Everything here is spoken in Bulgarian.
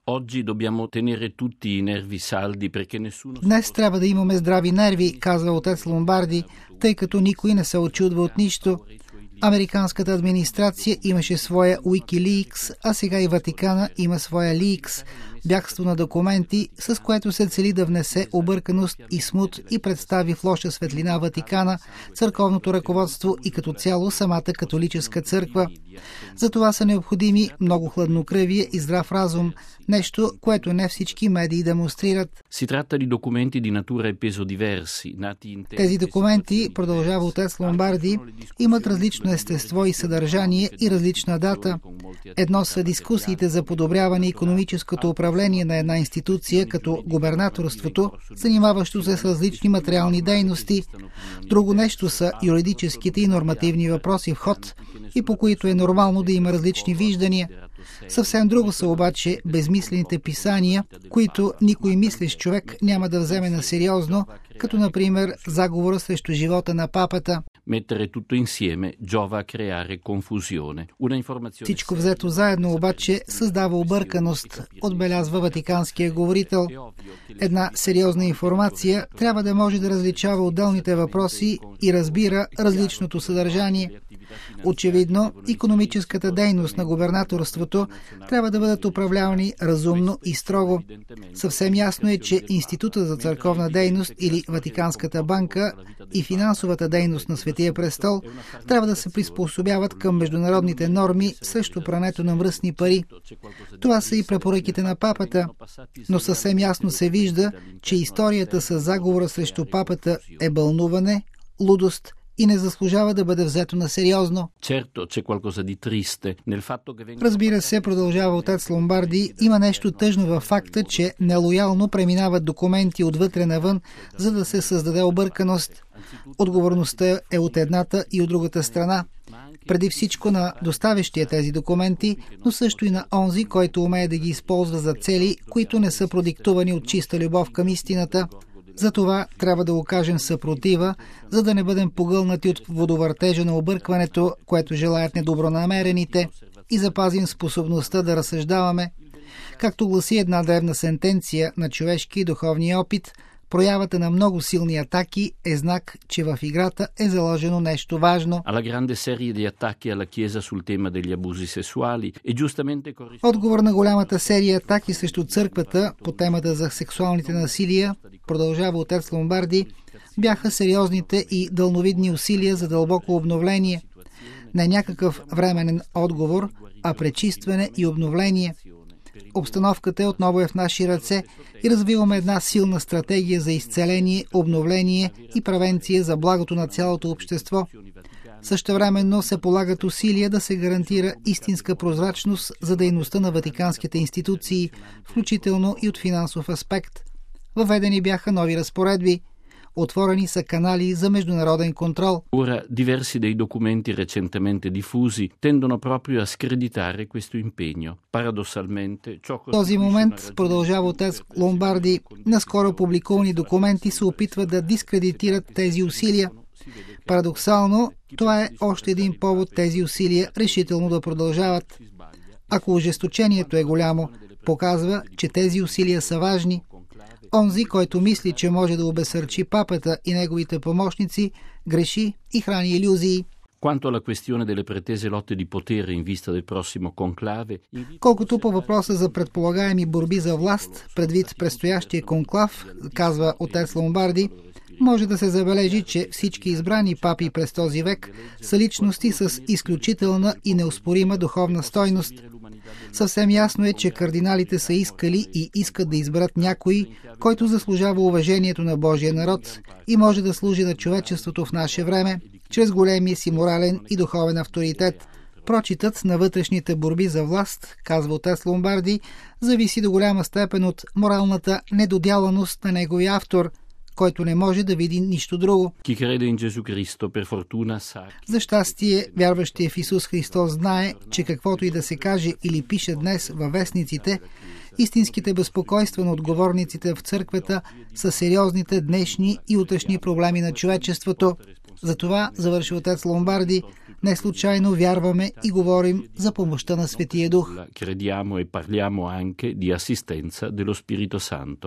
Днес трябва да имаме здрави нерви, казва отец Ломбарди, тъй като никой не се очудва от нищо. Американската администрация имаше своя Wikileaks, а сега и Ватикана има своя Leaks, бягство на документи, с което се цели да внесе обърканост и смут и представи в лоша светлина Ватикана, църковното ръководство и като цяло самата католическа църква. За това са необходими много хладнокръвие и здрав разум, нещо, което не всички медии демонстрират. Тези документи, продължава отец Ломбарди, имат различно естество и съдържание и различна дата. Едно са дискусиите за подобряване икономическото управление на една институция, като губернаторството, занимаващо се с различни материални дейности. Друго нещо са юридическите и нормативни въпроси в ход, и по които е нормално да има различни виждания. Съвсем друго са обаче безмислените писания, които никой мислещ човек няма да вземе на сериозно, като например заговора срещу живота на папата. Всичко взето заедно обаче създава обърканост, отбелязва ватиканския говорител. Една сериозна информация трябва да може да различава отделните въпроси и разбира различното съдържание. Очевидно, икономическата дейност на губернаторството трябва да бъдат управлявани разумно и строго. Съвсем ясно е, че Института за църковна дейност или Ватиканската банка и финансовата дейност на Светия престол трябва да се приспособяват към международните норми срещу прането на мръсни пари. Това са и препоръките на папата, но съвсем ясно се вижда, че историята с заговора срещу папата е бълнуване, лудост и не заслужава да бъде взето на сериозно. Разбира се, продължава отец Ломбарди, има нещо тъжно във факта, че нелоялно преминават документи отвътре навън, за да се създаде обърканост. Отговорността е от едната и от другата страна. Преди всичко на доставящия тези документи, но също и на онзи, който умее да ги използва за цели, които не са продиктувани от чиста любов към истината. Затова трябва да окажем съпротива, за да не бъдем погълнати от водовъртежа на объркването, което желаят недобронамерените, и запазим способността да разсъждаваме. Както гласи една древна сентенция на човешки и духовния опит, проявата на много силни атаки е знак, че в играта е заложено нещо важно. Отговор на голямата серия атаки срещу църквата по темата за сексуалните насилия, продължава отец Ломбарди, бяха сериозните и дълновидни усилия за дълбоко обновление. Не някакъв временен отговор, а пречистване и обновление. Обстановката отново е в наши ръце и развиваме една силна стратегия за изцеление, обновление и превенция за благото на цялото общество. Същевременно се полагат усилия да се гарантира истинска прозрачност за дейността на ватиканските институции, включително и от финансов аспект. Въведени бяха нови разпоредби. Отворени са канали за международен контрол. Diversi dei documenti recentemente diffusi tendono proprio a screditare questo impegno. Paradossalmente, в този момент, продължава отец Ломбарди, наскоро публикувани документи се опитват да дискредитират тези усилия. Парадоксално, това е още един повод тези усилия решително да продължават. Ако ожесточението е голямо, показва, че тези усилия са важни. Онзи, който мисли, че може да обесърчи папата и неговите помощници, греши и храни илюзии. Колкото по въпроса за предполагаеми борби за власт, предвид предстоящия конклав, казва отец Ломбарди, може да се забележи, че всички избрани папи през този век са личности с изключителна и неоспорима духовна стойност. Съвсем ясно е, че кардиналите са искали и искат да изберат някой, който заслужава уважението на Божия народ и може да служи на човечеството в наше време, чрез големия си морален и духовен авторитет. Прочитът на вътрешните борби за власт, казва отец Ломбарди, зависи до голяма степен от моралната недодяланост на неговия автор, който не може да види нищо друго. За щастие, вярващия в Исус Христос знае, че каквото и да се каже или пише днес във вестниците, истинските безпокойства на отговорниците в църквата са сериозните днешни и утрешни проблеми на човечеството. Затова, завърши отец Ломбарди, не случайно вярваме и говорим за помощта на Светия Дух. Crediamo e parliamo anche di assistenza dello Spirito Santo.